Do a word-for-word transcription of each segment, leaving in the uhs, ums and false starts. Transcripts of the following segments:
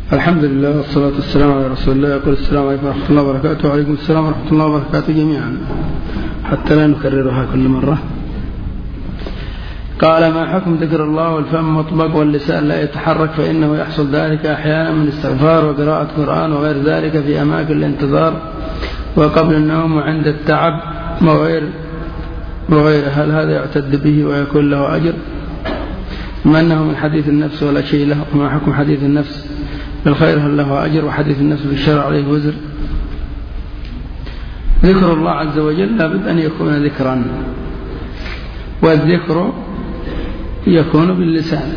الحمد لله والصلاة والسلام على رسول الله. يقول السلام عليكم ورحمة الله وبركاته. وعليكم السلام ورحمة الله وبركاته جميعا حتى لا نكررها كل مرة. قال: ما حكم ذكر الله والفم مطبق واللسان لا يتحرك، فإنه يحصل ذلك أحيانا من استغفار وقراءة قرآن وغير ذلك في أماكن الانتظار وقبل النوم وعند التعب وغير وغير هل هذا يعتد به ويكون له أجر؟ ما أنه من حديث النفس ولا شيء له؟ وما حكم حديث النفس بالخير هل له أجر؟ وحديث النفس بالشرع عليه وزر؟ ذكر الله عز وجل لابد أن يكون ذكرا، والذكر يكون باللسان.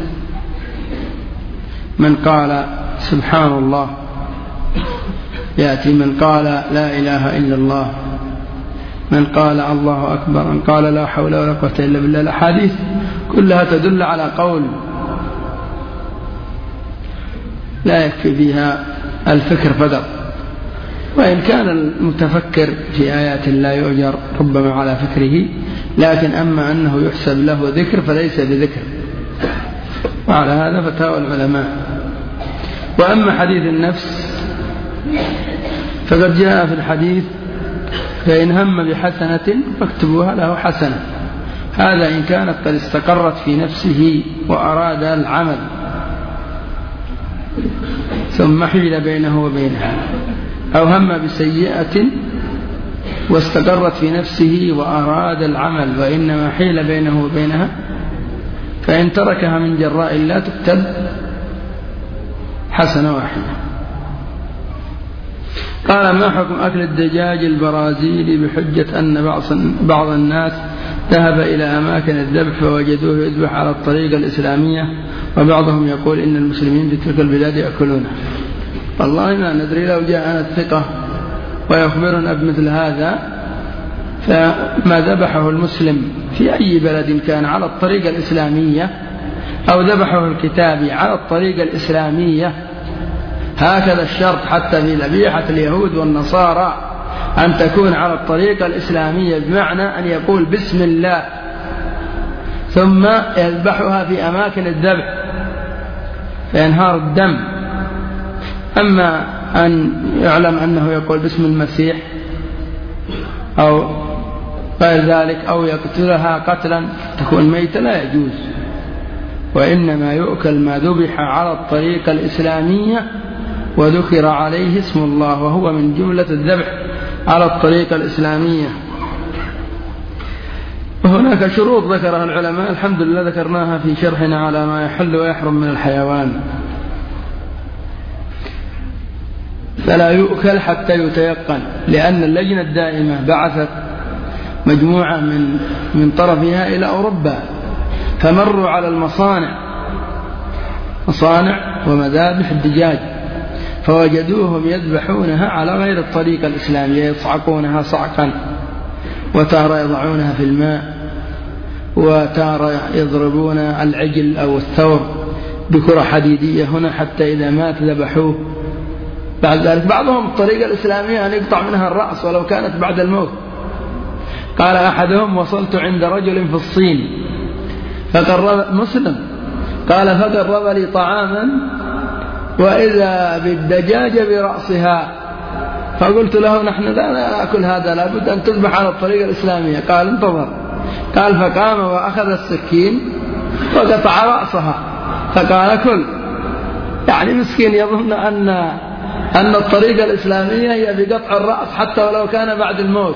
من قال سبحان الله يأتي، من قال لا إله إلا الله، من قال الله أكبر، من قال لا حول ولا قوة إلا بالله. الأحاديث كلها تدل على قول لا يكفي فيها الفكر فقط، وإن كان المتفكر في آيات لا يؤجر ربما على فكره، لكن أما أنه يحسب له ذكر فليس بذكر، وعلى هذا فتاوى العلماء. وأما حديث النفس فقد جاء في الحديث: فإن هم بحسنة فاكتبوها له حسنة. هذا إن كانت قد استقرت في نفسه وأراد العمل ثم حيل بينه وبينها، أو هم بسيئة واستقرت في نفسه وأراد العمل وإنما حيل بينه وبينها، فإن تركها من جراء لا تكتب حسنة واحدة. قال: ما حكم أكل الدجاج البرازيلي بحجة أن بعض الناس ذهب إلى أماكن الذبح فوجدوه يذبح على الطريقة الإسلامية، وبعضهم يقول إن المسلمين في تلك البلاد يأكلونه؟ والله ما ندري، لو جاءنا الثقة ويخبرنا بمثل هذا، فما ذبحه المسلم في أي بلد كان على الطريقة الإسلامية أو ذبحه الكتابي على الطريقة الإسلامية، هكذا الشرط حتى في ذبيحة اليهود والنصارى أن تكون على الطريقة الإسلامية، بمعنى أن يقول بسم الله ثم يذبحها في أماكن الذبح فينهار الدم. أما أن يعلم أنه يقول باسم المسيح أو غير ذلك أو يقتلها قتلا تكون ميتة لا يجوز، وإنما يؤكل ما ذبح على الطريقة الإسلامية وذكر عليه اسم الله، وهو من جملة الذبح على الطريقة الإسلامية. وهناك شروط ذكرها العلماء، الحمد لله ذكرناها في شرحنا على ما يحل ويحرم من الحيوان. فلا يؤكل حتى يتيقن، لأن اللجنة الدائمة بعثت مجموعة من من طرفها إلى أوروبا، فمروا على المصانع مصانع ومذابح الدجاج، فوجدوهم يذبحونها على غير الطريقة الإسلامية، يصعقونها صعقا، وتارة يضعونها في الماء، وتارة يضربون العجل أو الثور بكرة حديدية هنا حتى إذا مات ذبحوه. بعد ذلك بعضهم الطريقة الإسلامية أن يقطع منها الرأس ولو كانت بعد الموت. قال أحدهم: وصلت عند رجل في الصين فقرب مسلم قال فقرب لي طعاما وإذا بالدجاجة برأسها، فقلت له: نحن لا نأكل هذا، لابد أن تذبح على الطريقة الإسلامية. قال: انتظر. قال فقام وأخذ السكين وقطع رأسها، فقال: كل. يعني مسكين يظن أن أن الطريقة الإسلامية هي بقطع الرأس حتى ولو كان بعد الموت،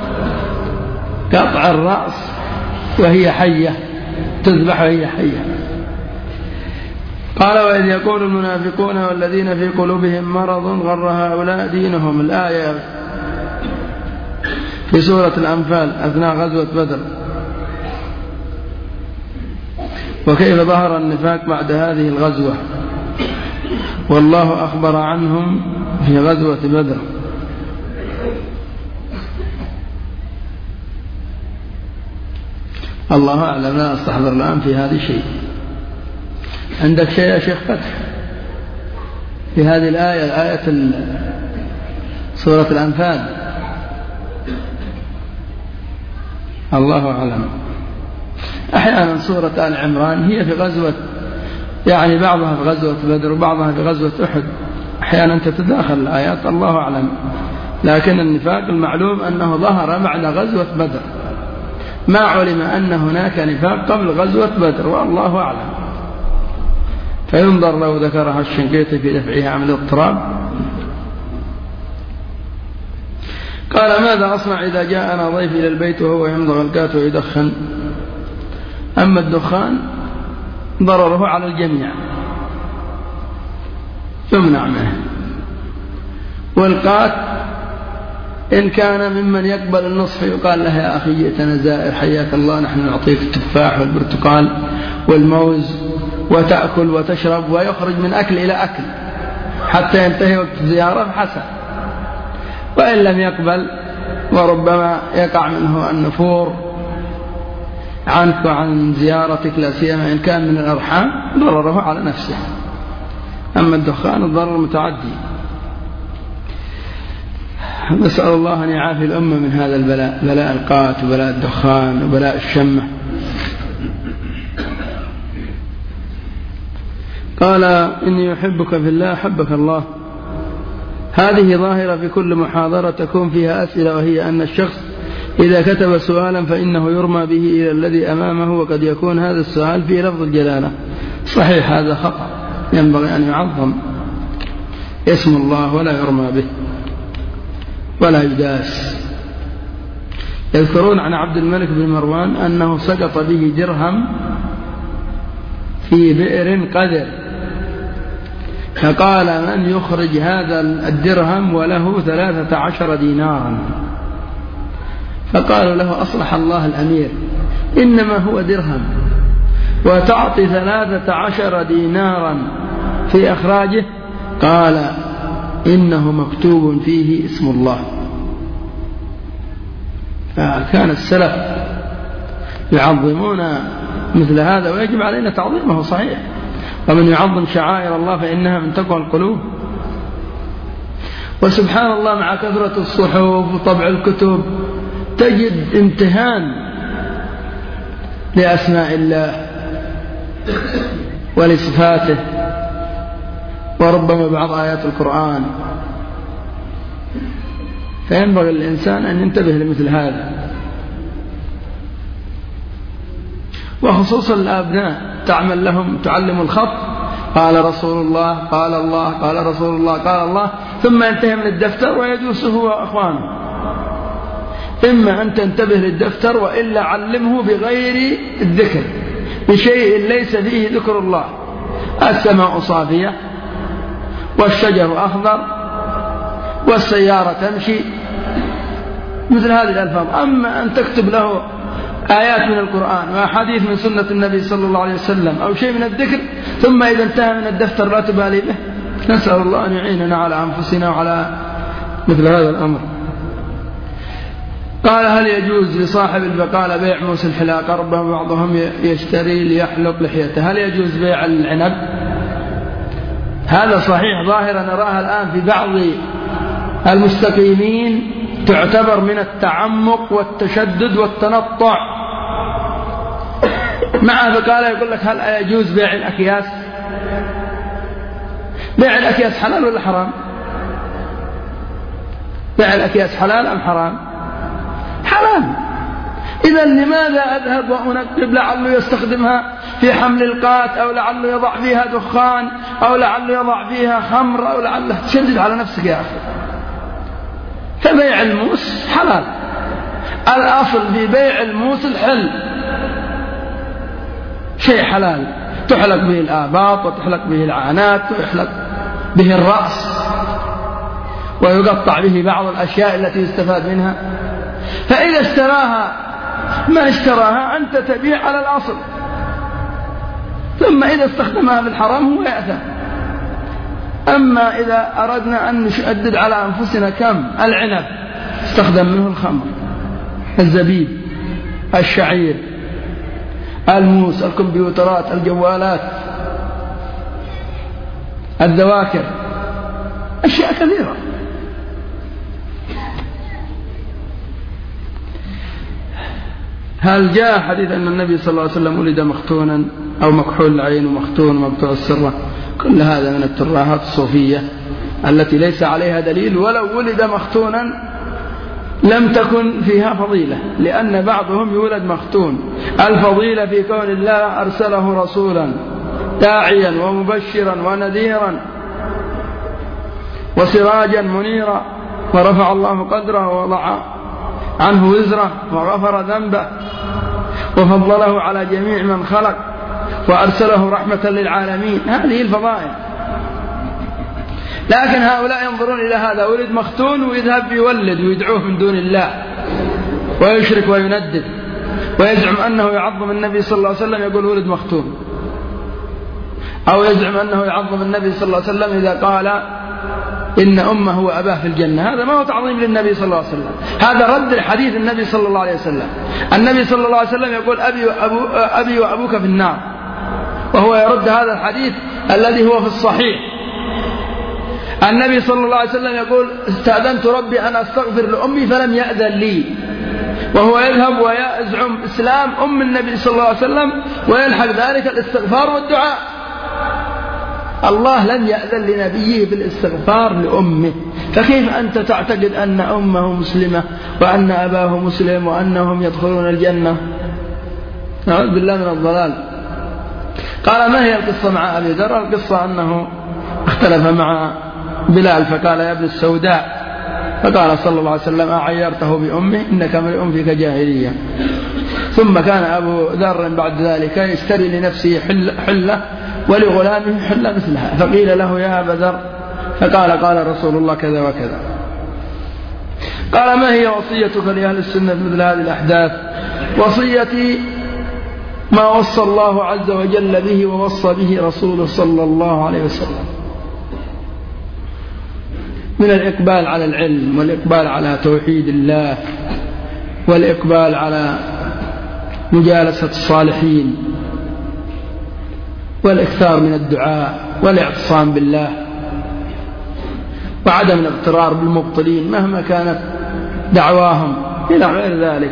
قطع الرأس وهي حية، تذبح وهي حية. قال: وإذ يقول المنافقون والذين في قلوبهم مرض غر هؤلاء دينهم. الآية في سورة الأنفال أثناء غزوة بدر. وكيف ظهر النفاق بعد هذه الغزوة، والله أخبر عنهم في غزوة بدر. الله أعلم، لا أستحضر الآن في هذه شيء. عندك شيء يا شيخ فتح في هذه الآية، آية سورة الأنفال؟ الله أعلم. أحيانا سورة آل عمران هي في غزوة، يعني بعضها في غزوة بدر وبعضها في غزوة أحد، أحيانا تتداخل الآيات الله أعلم، لكن النفاق المعلوم أنه ظهر بعد غزوة بدر، ما علم أن هناك نفاق قبل غزوة بدر والله أعلم، فينظر لو ذكرها الشنقيطي في دفعها عن الاضطراب. قال ماذا أصنع إذا جاءنا ضيف إلى البيت وهو يمضغ الكات ويدخن؟ أما الدخان ضرره على الجميع يمنع منه، والقات إن كان ممن يقبل النصح يقال له يا أخي جئتنا زائر حياك الله نحن نعطيك التفاح والبرتقال والموز وتأكل وتشرب، ويخرج من أكل إلى أكل حتى ينتهي وقت الزيارة فحسن. وإن لم يقبل وربما يقع منه النفور عنك وعن زيارتك، لا سيما إن كان من الأرحام، ضرره على نفسه. أما الدخان الضرر متعدي. نسأل الله أن يعافي الأمة من هذا البلاء، بلاء القات وبلاء الدخان وبلاء الشمة. قال إني أحبك في الله أحبك الله. هذه ظاهرة في كل محاضرة تكون فيها أسئلة، وهي أن الشخص إذا كتب سؤالا فإنه يرمى به إلى الذي أمامه، وقد يكون هذا السؤال في لفظ الجلالة. صحيح هذا خطأ، ينبغي أن يعظم اسم الله ولا يرمى به ولا يداس. يذكرون عن عبد الملك بن مروان أنه سقط به درهم في بئر قدر، فقال من يخرج هذا الدرهم وله ثلاثة عشر دينارا؟ فقالوا له أصلح الله الأمير إنما هو درهم وتعطي ثلاثة عشر دينارا في أخراجه؟ قال إنه مكتوب فيه اسم الله. فكان السلف يعظمون مثل هذا ويجب علينا تعظيمه صحيح. ومن يعظم شعائر الله فإنها من تقوى القلوب. وسبحان الله مع كثرة الصحف وطبع الكتب تجد امتهان لأسماء الله ولصفاته، وربما بعض آيات القرآن، فينبغي الإنسان أن ينتبه لمثل هذا. وخصوصا الأبناء تعمل لهم تعلم الخط، قال رسول الله قال الله قال رسول الله قال الله، ثم ينتهي من الدفتر ويجوس هو وأخوانه. إما أن تنتبه للدفتر وإلا علمه بغير الذكر، بشيء ليس فيه ذكر الله. السماء صافية والشجر أخضر والسيارة تمشي، مثل هذه الألفاظ. أما أن تكتب له آيات من القرآن وأحاديث من سنة النبي صلى الله عليه وسلم أو شيء من الذكر، ثم إذا انتهى من الدفتر لا تبالي به، نسأل الله أن يعيننا على أنفسنا وعلى مثل هذا الأمر. قال هل يجوز لصاحب البقالة بيع موس الحلاقة؟ ربما بعضهم يشتري ليحلق لحيته. هل يجوز بيع العنب؟ هذا صحيح، ظاهرا نراها الآن في بعض المستقيمين تعتبر من التعمق والتشدد والتنطع. مع بقالة يقول لك هل يجوز بيع الأكياس؟ بيع الأكياس حلال ولا حرام؟ بيع الأكياس حلال أم حرام؟ حلال. إذا لماذا أذهب وأنقب لعله يستخدمها في حمل القات، أو لعله يضع فيها دخان، أو لعله يضع فيها خمر، أو لعله تشدد على نفسك يا أخي. فبيع الموس حلال، الأصل في بيع الموس الحل، شيء حلال تحلق به الآباط وتحلق به العانات ويحلق به الرأس ويقطع به بعض الأشياء التي يستفاد منها. فإذا اشتراها ما اشتراها أنت تبيع على الأصل، ثم إذا استخدمها في الحرام هو يأثم. أما إذا أردنا أن نشدد على أنفسنا كم العنب استخدم منه الخمر، الزبيب، الشعير، الموس، الكمبيوترات، الجوالات، الذواكر، أشياء كثيرة. هل جاء حديث أن النبي صلى الله عليه وسلم ولد مختونا أو مكحول العين ومختون ومقطوع السرة؟ كل هذا من الترهات الصوفية التي ليس عليها دليل ولو ولد مختونا لم تكن فيها فضيلة، لأن بعضهم يولد مختون. الفضيلة في كون الله أرسله رسولا داعيا ومبشرا ونذيرا وسراجا منيرا، ورفع الله قدره ووضع عنه وزره وغفر ذنبه وفضله على جميع من خلق وأرسله رحمة للعالمين. هذه الفضائل. لكن هؤلاء ينظرون إلى هذا، ولد مختون ويذهب يولد ويدعوه من دون الله ويشرك ويندد ويزعم أنه يعظم النبي صلى الله عليه وسلم، يقول ولد مختون، أو يزعم أنه يعظم النبي صلى الله عليه وسلم إذا قال إن أمه وأباه في الجنة. هذا ما هو تعظيم للنبي صلى الله عليه وسلم، هذا رد الحديث النبي صلى الله عليه وسلم. النبي صلى الله عليه وسلم يقول أبي, وأبو أبي وأبوك في النار، وهو يرد هذا الحديث الذي هو في الصحيح. النبي صلى الله عليه وسلم يقول استأذنت ربي أن أستغفر لأمي فلم يأذن لي، وهو يذهب ويزعم إسلام أم النبي صلى الله عليه وسلم ويلحق ذلك الاستغفار والدعاء. الله لم يأذن لنبيه بالاستغفار لأمه، فكيف أنت تعتقد أن أمه مسلمة وأن أباه مسلم وأنهم يدخلون الجنة؟ نعوذ بالله من الضلال. قال ما هي القصة مع أبي ذر؟ القصة أنه اختلف مع بلال فقال يا ابن السوداء، فقال صلى الله عليه وسلم أعيرته بأمه إنك امرئ فيك جاهلية. ثم كان أبو ذر بعد ذلك يشتري لنفسه حلة ولغلامه حلة مثلها، فقيل له يا أبا ذر، فقال قال رسول الله كذا وكذا. قال ما هي وصيتك لأهل السنة مثل هذه الأحداث؟ وصيتي ما وصى الله عز وجل به ووصى به رسوله صلى الله عليه وسلم من الإقبال على العلم والإقبال على توحيد الله والإقبال على مجالسة الصالحين والإكثار من الدعاء والاعتصام بالله وعدم الاغترار بالمبطلين مهما كانت دعواهم إلى غير ذلك.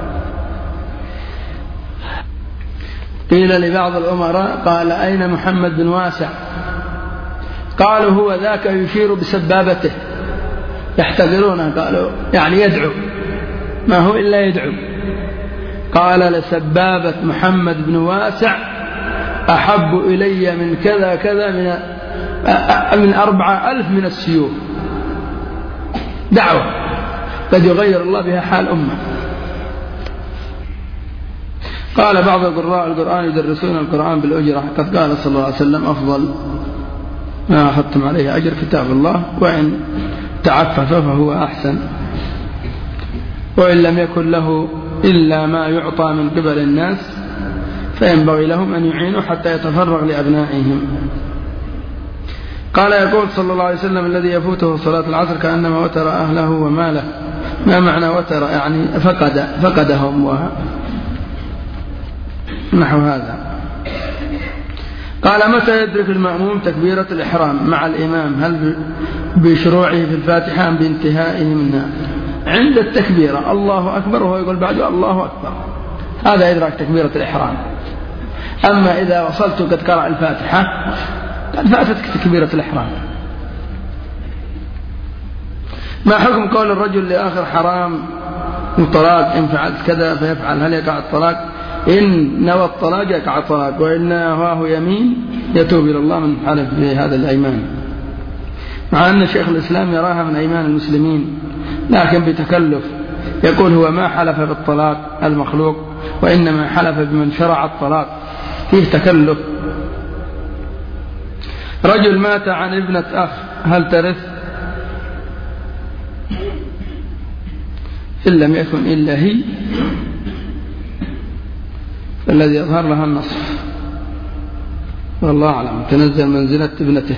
قيل لبعض الأمراء قال أين محمد بن واسع؟ قالوا هو ذاك يشير بسبابته يحتقرونه، قالوا يعني يدعو، ما هو إلا يدعو. قال لسبابة محمد بن واسع أحب إلي من كذا كذا من من أربعة ألف من السيوف. دعوة قد يغير الله بها حال أمة. قال بعض قراء القرآن يدرسون القرآن بالأجرة، قد قال صلى الله عليه وسلم أفضل ما أخذتم عليه أجر كتاب الله، وإن تعفف فهو أحسن، وإن لم يكن له إلا ما يعطى من قبل الناس فينبغي لهم أن يعينوا حتى يتفرغ لأبنائهم. قال يقول صلى الله عليه وسلم الذي يفوته صلاة العصر كأنما وتر أهله وماله. ما معنى وتر؟ يعني فقد فقدهم ونحو هذا. قال متى يدرك المأموم تكبيرة الإحرام مع الإمام؟ هل بشروعه في الفاتحة أم بانتهائه منها؟ عند التكبيرة الله أكبر وهو يقول بعده الله أكبر، هذا إدراك تكبيرة الإحرام. أما إذا وصلت قد قرأ الفاتحة قد فاتتك تكبيرة الإحرام. ما حكم قول الرجل لآخر حرام وطلاق إن فعلت كذا فيفعل؟ هل يقع الطلاق؟ إن نوى الطلاق يقع الطلاق، وإن نواه يمين يتوب إلى الله من حلف بهذا الأيمان، مع أن شيخ الإسلام يراها من أيمان المسلمين لكن بتكلف. يقول هو ما حلف بالطلاق المخلوق وإنما حلف بمن شرع الطلاق، فيه تكلف. رجل مات عن ابنة أخ هل ترث؟ إن لم يكن إلا هي فالذي يظهر لها النصف، والله أعلم، تنزل منزلة ابنته.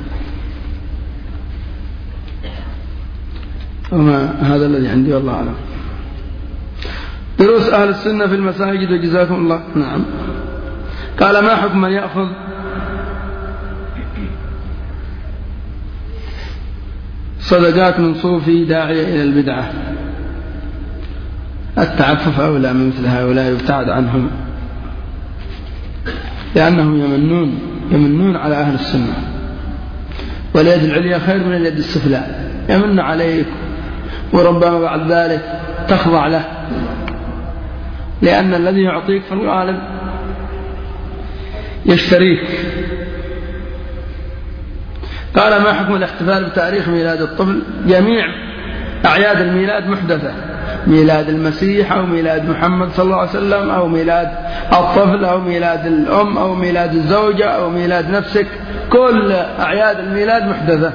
وما هذا الذي عندي والله أعلم. دروس أهل السنة في المساجد وجزاكم الله. نعم. قال ما حكم من يأخذ صدقات من صوفي داعية إلى البدعة؟ التعفف أولى من مثل هؤلاء، يبتعد عنهم لأنهم يمنون يمنون على أهل السنة واليد العليا خير من اليد السفلى، يمن عليك وربما بعد ذلك تخضع له، لأن الذي يعطيك في الغالب يشتريك. قال: ما حكم الاحتفال بتاريخ ميلاد الطفل؟ جميع أعياد الميلاد محدثة، ميلاد المسيح أو ميلاد محمد صلى الله عليه وسلم أو ميلاد الطفل أو ميلاد الأم أو ميلاد الزوجة أو ميلاد نفسك، كل أعياد الميلاد محدثة.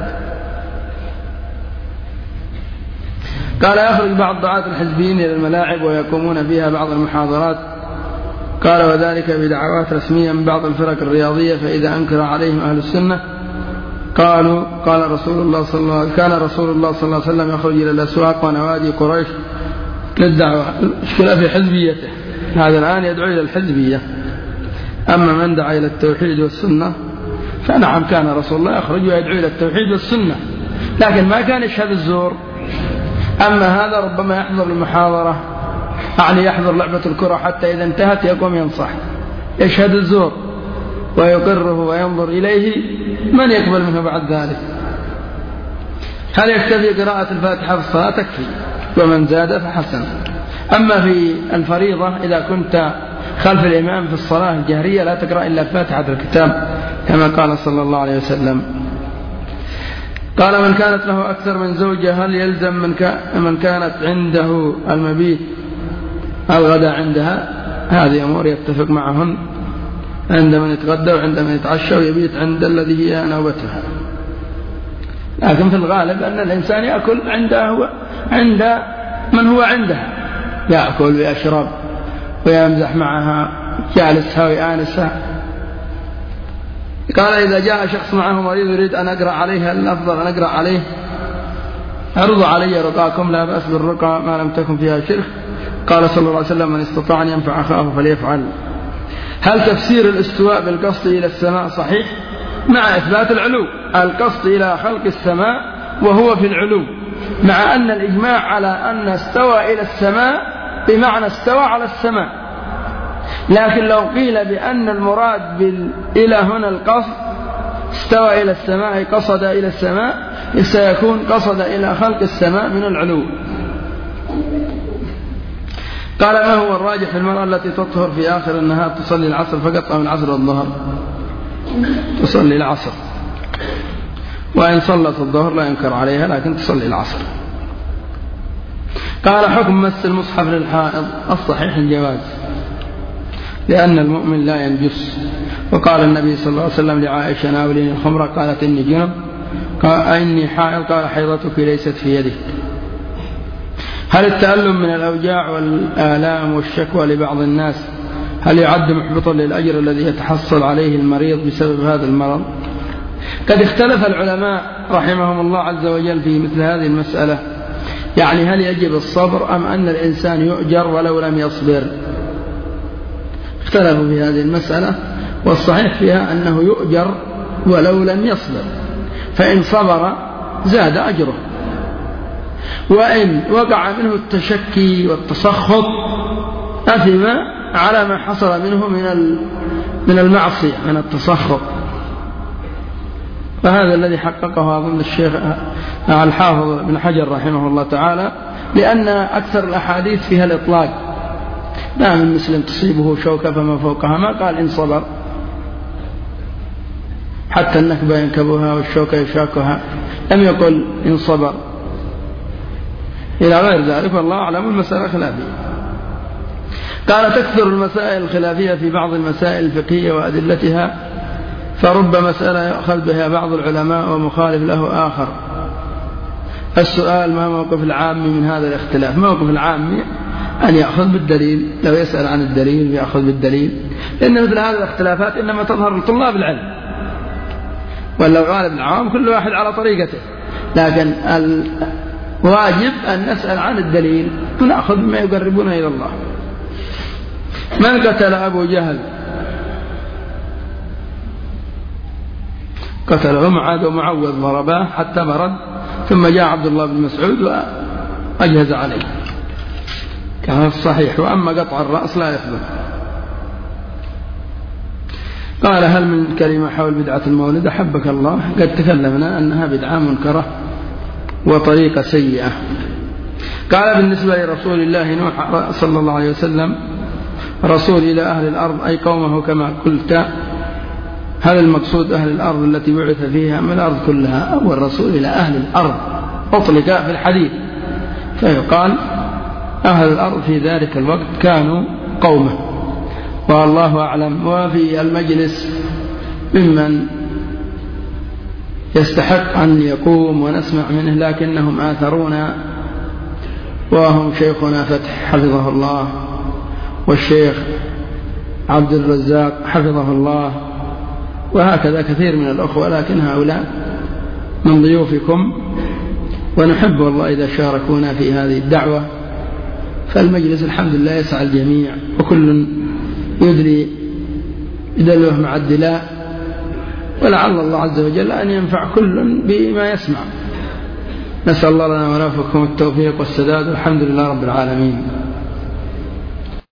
قال: يخرج بعض دعاة الحزبيين إلى الملاعب ويقومون فيها بعض المحاضرات. قال: وذلك بدعوات رسمية من بعض الفرق الرياضية، فإذا أنكر عليهم أهل السنة قالوا: قال رسول الله صلى الله عليه كان رسول الله صلى الله عليه وسلم يخرج إلى الأسواق ونوادي قريش للدعوة. المشكلة في حزبيته، هذا الآن يدعو إلى الحزبية. أما من دعا إلى التوحيد والسنة فنعم، كان رسول الله يخرج ويدعو إلى التوحيد والسنة، لكن ما كان يشهد الزور. أما هذا ربما يحضر المحاضرة، يعني يحضر لعبة الكرة حتى إذا انتهت يقوم ينصح، يشهد الزور ويقره وينظر إليه، من يقبل منه بعد ذلك؟ هل يكتفي قراءة الفاتحة في الصلاة؟ تكفي، ومن زاد فحسن. أما في الفريضة إذا كنت خلف الإمام في الصلاة الجهرية لا تقرأ إلا فاتحة الكتاب كما قال صلى الله عليه وسلم. قال: من كانت له أكثر من زوجة هل يلزم من كانت عنده المبيت الغداء عندها؟ هذه أمور يتفق معهن عند من يتغدى وعند من يتعشى ويبيت عند الذي هي نوبتها، لكن في الغالب أن الإنسان يأكل عنده عند من هو عندها، يأكل ويشرب ويمزح معها، جالسها ويآنسها. قال: إذا جاء شخص معه مريض يريد أن أقرأ عليه، هل الأفضل أن أقرأ عليه؟ عرضوا علي رقاكم، لا بأس بالرقى ما لم تكن فيها شرك. قال صلى الله عليه وسلم: من استطاع أن ينفع أخاه فليفعل. هل تفسير الاستواء بالقصد إلى السماء صحيح؟ مع إثبات العلو، القصد إلى خلق السماء وهو في العلو، مع أن الإجماع على أن استوى إلى السماء بمعنى استوى على السماء. لكن لو قيل بأن المراد بالإلى هنا القصد، استوى إلى السماء قصد إلى السماء، سيكون قصد إلى خلق السماء من العلو. قال: ما هو الراجح في المرأة التي تطهر في آخر النهار تصلي العصر فقط أو العصر والظهر؟ تصلي العصر، وإن صلت الظهر لا ينكر عليها، لكن تصلي العصر. قال: حكم مس المصحف للحائض؟ الصحيح الجواز، لأن المؤمن لا ينجس. وقال النبي صلى الله عليه وسلم لعائشة: ناوليني الخمرة، قالت: إني جنب. قال: إني حائض. قال: حيضتك ليست في يدك. هل التألم من الأوجاع والآلام والشكوى لبعض الناس هل يعد محبطا للأجر الذي يتحصل عليه المريض بسبب هذا المرض؟ قد اختلف العلماء رحمهم الله عز وجل في مثل هذه المسألة، يعني هل يجب الصبر أم أن الإنسان يؤجر ولو لم يصبر؟ اختلفوا في هذه المسألة، والصحيح فيها أنه يؤجر ولو لم يصبر، فإن صبر زاد أجره، وإن وقع منه التشكي والتسخط أثم على ما حصل منه من من المعصية، من التسخط. فهذا الذي حققه أظن الشيخ الحافظ بن حجر رحمه الله تعالى، لأن أكثر الأحاديث فيها الإطلاق، لا من مسلم تصيبه شوكة فما فوقها، ما قال إن صبر، حتى النكبة ينكبها والشوكة يشاكها، لم يقل إن صبر، إلى غير ذلك. والله أعلم، المسألة خلافية. قال: تكثر المسائل الخلافية في بعض المسائل الفقهية وأدلتها، فرب مسألة يأخذ بها بعض العلماء ومخالف له آخر. السؤال: ما موقف العام من هذا الاختلاف؟ موقف العام أن يأخذ بالدليل، لو يسأل عن الدليل يأخذ بالدليل، لأن مثل هذه الاختلافات إنما تظهر لطلاب العلم، ولو غالب العوام كل واحد على طريقته، لكن الواجب أن نسأل عن الدليل ونأخذ بما يقربنا إلى الله. من قتل أبو جهل؟ قتله معاذ ومعوذ، ضرباه حتى مرض، ثم جاء عبد الله بن مسعود وأجهز عليه، كان الصحيح. وأما قطع الرأس لا يثبت. قال هل من كلمة حول بدعة المولد؟ أحبك الله، قد تكلمنا أنها بدعة منكرة وطريقة سيئة. قال بالنسبة لرسول الله نوح صلى الله عليه وسلم رسول إلى أهل الأرض أي قومه كما قلت، هل المقصود أهل الأرض التي بعث فيها من الأرض كلها أو الرسول إلى أهل الأرض؟ أطلق في الحديث فيقال أهل الأرض في ذلك الوقت كانوا قومه، والله أعلم. وفي المجلس ممن يستحق أن يقوم ونسمع منه لكنهم آثرونا، وهم شيخنا فتح حفظه الله والشيخ عبد الرزاق حفظه الله، وهكذا كثير من الأخوة، لكن هؤلاء من ضيوفكم ونحب والله إذا شاركونا في هذه الدعوة، فالمجلس الحمد لله يسعى الجميع وكل يدري يدلوه مع الدلاء، ولعل الله عز وجل أن ينفع كل بما يسمع. نسأل الله لنا ولكم التوفيق والسداد، والحمد لله رب العالمين.